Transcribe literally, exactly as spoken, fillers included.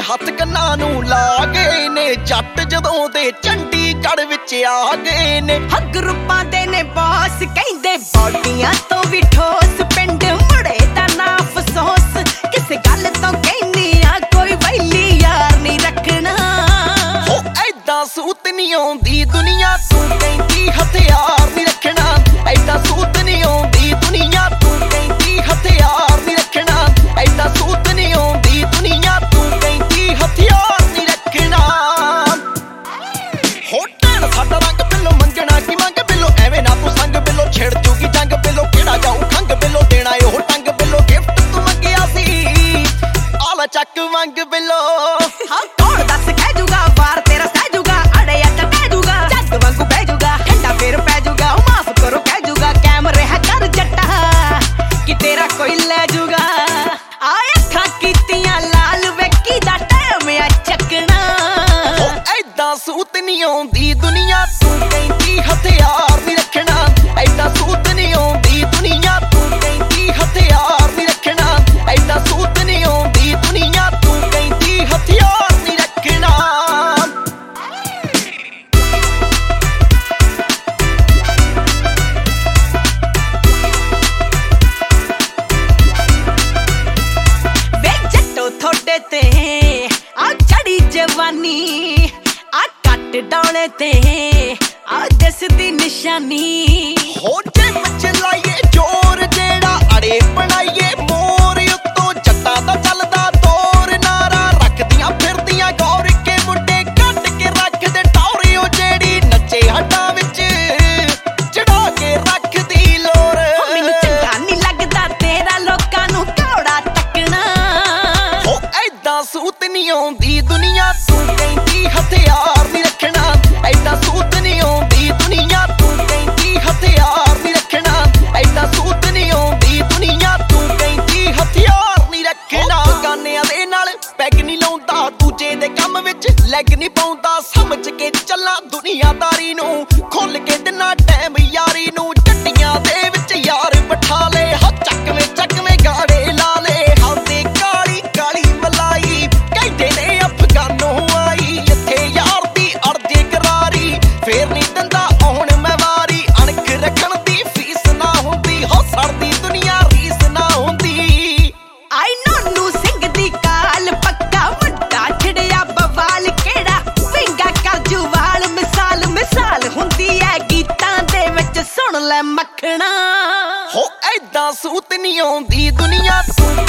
ਹੱਥ ਕੰਨਾਂ ਨੂੰ ਲਾ ਗਏ ਨੇ ਜੱਟ ਜਦੋਂ ਦੇ ਚੰਡੀਗੜ੍ਹ ਵਿੱਚ ਆ ਗਏ ਨੇ। ਹੱਗ ਰੂਪਾਂ ਦੇ ਨੇ ਬੌਸ ਕਹਿੰਦੇ ਬੋਡੀਆਂ ਤੋਂ ਵੀ ਠੋਸ ਪਿੰਡ ਮੁੜੇ ਦਾ ਨਾ ਅਫਸੋਸ ਕਿਸੇ ਗੱਲ ਤੋਂ ਕਹਿੰਦੀ ਆ ਕੋਈ ਵੈਲੀ ਯਾਰ ਨਹੀਂ ਰੱਖਣਾ। ਹੋ ਐਦਾਂ ਸੂਤ ਨਹੀਂ ਆਉਂਦੀ ਦੁਨੀਆ ਤੂੰ ਕਹਿੰਦੀ ਹਥਿਆਰ ਨਹੀਂ ਰੱਖਣਾ। ਐਦਾਂ ਸੂਤ ਨਹੀਂ ਆਉਂਦੀ ਦੁਨੀਆ ਤੂੰ ਕਹਿੰਦੀ ਹਥਿਆਰ ਨਹੀਂ ਰੱਖਣਾ। ਐਦਾਂ ਸੂਤ ਨਹੀਂ ਆਉਂਦੀ ਦੁਨੀਆ ਤੂੰ ਕਹਿੰਦੀ ਹਥਿਆਰ ਨਹੀਂ ਰੱਖਣਾ। ਹੋ ਟੈਣ ਸਾਡਾ ਰੰਗ ਬਿੱਲੋ ਮੰਗਣਾ ਕੀ ਮੰਗ ਬਿੱਲੋ ਐਵੇਂ ਨਾ ਤੂੰ ਸੰਗ ਬਿੱਲੋ ਛਿੜ ਜੂਗੀ ਜੰਗ ਬਿੱਲੋ ਕਿਹੜਾ ਜਾਊ ਖੰਗ ਬਿੱਲੋ ਦੇਣਾ ਉਹ ਟੰਗ ਬਿੱਲੋ ਗਿਫਟ ਤੂੰ ਮੰਗਿਆ ਸੀ ਆਲਾ ਚੱਕ ਮੰਗ ਬਿੱਲੋ। ਹਾਂ ਕੌਣ ਦੱਸ ਕਹਿ ਜੂਗਾ ਵਾਰ ਤੇਰਾ ਸਹਿ ਜੂਗਾ ਅੜੇ ਅੱਟ ਪੈ ਜੂਗਾ ਜੱਗ ਵਾਂਗੂ ਬਹਿ ਜੂਗਾ ਠੰਡਾ ਫੇਰ ਪੈ ਜੂਗਾ ਉਹ ਮਾਫ ਕਰੋ ਕਹਿ ਜੂਗਾ ਕੈਮਰੇ ਹੈ ਕਰ ਜੱਟਾ ਕਿ ਤੇਰਾ ਕੋਈ ਲੈ ਜੂਗਾ। ਆ ਅੱਖਾਂ ਕੀਤੀਆਂ ਲਾਲ ਵੇਖੀ ਦਾ ਟਾਈਮ ਆ ਚੱਕਣਾ। ਹੋ ਐਦਾਂ ਸੂਤ ਨਹੀਂ ਆਉਂਦੀ ਦੁਨੀਆ ਤੂੰ ਕਹਿੰਦੀ ਹਥਿਆਰ ਨਹੀਂ ਰੱਖਣਾ। ਐਦਾਂ ਸੂਤ ਨਹੀਂ ਆਉਂਦੀ ਦੁਨੀਆ ਤੂੰ ਕਹਿੰਦੀ ਹਥਿਆਰ ਨਹੀਂ ਰੱਖਣਾ। ਐਦਾਂ ਸੂਤ ਨਹੀਂ ਆਉਂਦੀ ਦੁਨੀਆ ਤੂੰ ਕਹਿੰਦੀ ਹਥਿਆਰ ਨਹੀਂ ਰੱਖਣਾ। ਵੇ ਜੱਟੋ ਥੋੜੇ ਤੇ ਆ ਚੜੀ ਜਵਾਨੀ ਆ ਕੱਟ ਡੌਲੇ ਤੇ ਆ ਦਿਸਦੀ ਨਿਸ਼ਾਨੀ। ਹੋ ਜੇ ਮੱਚ ਲਾਈਏ ਜੋਰ ਜਿਹੜਾ ਅੜੇ ਬਣਾਈਏ ਮੋਰ ਉੱਤੋਂ ਜੱਟਾਂ ਦਾ ਚੱਲਦਾ ਦੌਰ ਨਾਰਾ ਰੱਖਦੀਆਂ ਫਿਰਦੀਆਂ ਗੌਰ ਕੇ ਮੁੰਡੇ ਕੱਢ ਕੇ ਰੱਖਦੇ ਟੌਰੇ ਉਹ ਜਿਹੜੀ ਨੱਚੇ ਹੱਡਾਂ ਵਿੱਚ ਚੜਾ ਕੇ ਰੱਖਦੀ ਲੋਰ। ਮੈਨੂੰ ਚੰਗਾ ਨਹੀਂ ਲੱਗਦਾ ਤੇਰਾ ਲੋਕਾਂ ਨੂੰ ਘੋੜਾ ਟੱਕਣਾ। ਹੋ ਐਦਾਂ ਸੂਤ ਨਹੀਂ ਆਉਂਦੀ ਦੁਨੀਆ ਤੂੰ ਕਹਿੰਦੀ ਹਥਿਆਰ ਨਹੀਂ ਰੱਖਣਾ। ਐਦਾਂ ਸੂਤ ਨਹੀਂ ਆਉਂਦੀ ਦੁਨੀਆ ਤੂੰ ਕਹਿੰਦੀ ਹਥਿਆਰ ਨਹੀਂ ਰੱਖਣਾ। ਐਦਾਂ ਸੂਤ ਨਹੀਂ ਆਉਂਦੀ ਦੁਨੀਆ ਤੂੰ ਕਹਿੰਦੀ ਹਥਿਆਰ ਨਹੀਂ ਰੱਖਣਾ। ਗਾਨਿਆਂ ਦੇ ਨਾਲ ਪੈਗ ਨਹੀਂ ਲਾਉਂਦਾ ਦੂਜੇ ਦੇ ਕੰਮ ਵਿੱਚ ਲੈਗ ਨਹੀਂ ਪਾਉਂਦਾ ਸਮਝ ਕੇ ਚੱਲਾਂ ਦੁਨੀਆਦਾਰੀ ਨੂੰ ਖੁੱਲ ਕੇ ਦਿਨਾ ਟਾਈਮ ਯਾਰੀ ਨੂੰ। ਜੱਟੀਆਂ ਦੇ ਵਿੱਚ ਯਾਰ ਬਿਠਾ ਲੈ ਹ ਚੱਕਵੇਂ ਚੱਕਵੇਂ ਗਾੜੇ ਲਾ ਲੈ ਹਾਦੇ ਕਾਲੀ ਕਾਲੀ ਮਲਾਈ ਕਹਿੰਦੇ ਨੇ ਅਫਗਾਨੋਂ ਆਈ ਇੱਥੇ ਯਾਰ ਦੀ ਅਰਜ਼ੀ ਕਰਾਰੀ ਫੇਰ ਨਹੀਂ ਦਿੰਦਾ ਆਉਣ ਮੈਂ ਵਾਰੀ ਅਣਖ ਰੱਖਣ ਦੀ ਫੀਸ ਨਾ ਹੁੰਦੀ ਹੋ ਸਰਦੀ ਦੁਨੀਆ ਰੀਸ ਨਾ ਹੁੰਦੀ। ਆਈ ਨੋਨੂ ਸਿੰਘ ਦੀ ਕਾਲ ਪੱਕਾ ਵੱਡਾ ਛੜਿਆ ਬਵਾਲ ਕਿਹੜਾ ਵਿੰਗਾ ਕਰ ਜੁਵਾਲ ਮਿਸਾਲ ਮਿਸਾਲ ਹੁੰਦੀ ਐ ਗੀਤਾਂ ਦੇ ਵਿੱਚ ਸੁਣ ਲੈ ਮੱਖਣਾ। ਹੋ ਐਦਾਂ ਸੂਤ ਨਹੀਂ ਆਉਂਦੀ ਦੁਨੀਆ ਤੂੰ